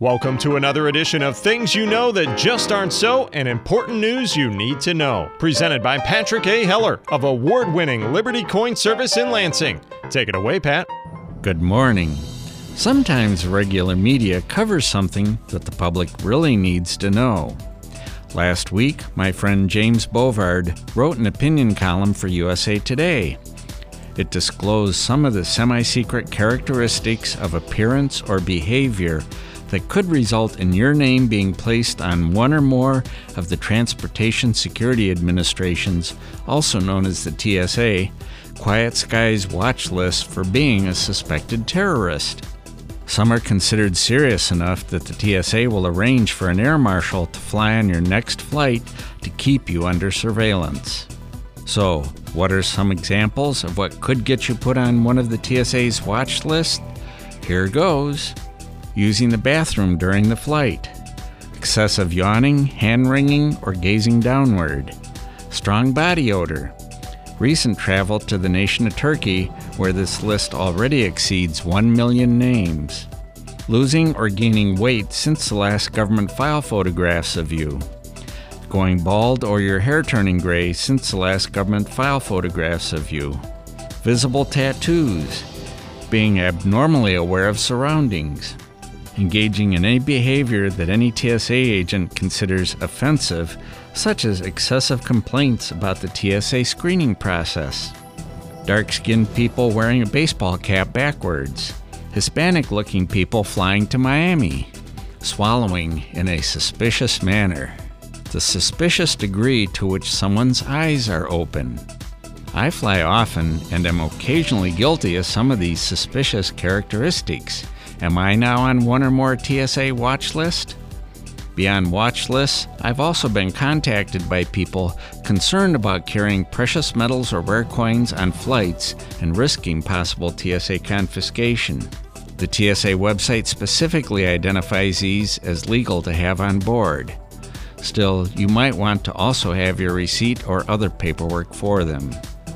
Welcome to another edition of Things You Know That Just Aren't So and Important News You Need to Know. Presented by Patrick A. Heller of award-winning Liberty Coin Service in Lansing. Take it away, Pat. Good morning. Sometimes regular media covers something that the public really needs to know. Last week, my friend James Bovard wrote an opinion column for USA Today. It disclosed some of the semi-secret characteristics of appearance or behavior that could result in your name being placed on one or more of the Transportation Security Administration's, also known as the TSA, Quiet Skies watch list for being a suspected terrorist. Some are considered serious enough that the TSA will arrange for an air marshal to fly on your next flight to keep you under surveillance. So, what are some examples of what could get you put on one of the TSA's watch list? Here goes. Using the bathroom during the flight, excessive yawning, hand-wringing, or gazing downward, strong body odor, recent travel to the nation of Turkey, where this list already exceeds 1 million names, losing or gaining weight since the last government file photographs of you, going bald or your hair turning gray since the last government file photographs of you, visible tattoos, being abnormally aware of surroundings, engaging in any behavior that any TSA agent considers offensive, such as excessive complaints about the TSA screening process, dark-skinned people wearing a baseball cap backwards, Hispanic-looking people flying to Miami, swallowing in a suspicious manner, the suspicious degree to which someone's eyes are open. I fly often and am occasionally guilty of some of these suspicious characteristics. Am I now on one or more TSA watch list? Beyond watch lists, I've also been contacted by people concerned about carrying precious metals or rare coins on flights and risking possible TSA confiscation. The TSA website specifically identifies these as legal to have on board. Still, you might want to also have your receipt or other paperwork for them.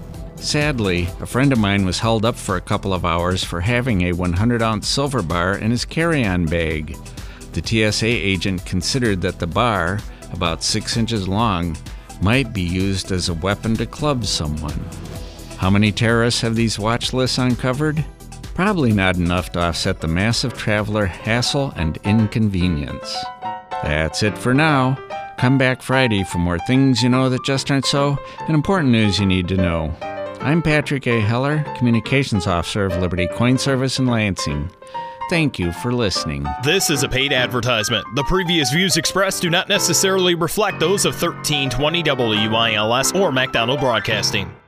Sadly, a friend of mine was held up for a couple of hours for having a 100-ounce silver bar in his carry-on bag. The TSA agent considered that the bar, about 6 inches long, might be used as a weapon to club someone. How many terrorists have these watch lists uncovered? Probably not enough to offset the massive traveler hassle and inconvenience. That's it for now. Come back Friday for more things you know that just aren't so and important news you need to know. I'm Patrick A. Heller, Communications Officer of Liberty Coin Service in Lansing. Thank you for listening. This is a paid advertisement. The previous views expressed do not necessarily reflect those of 1320 WILS or MacDonald Broadcasting.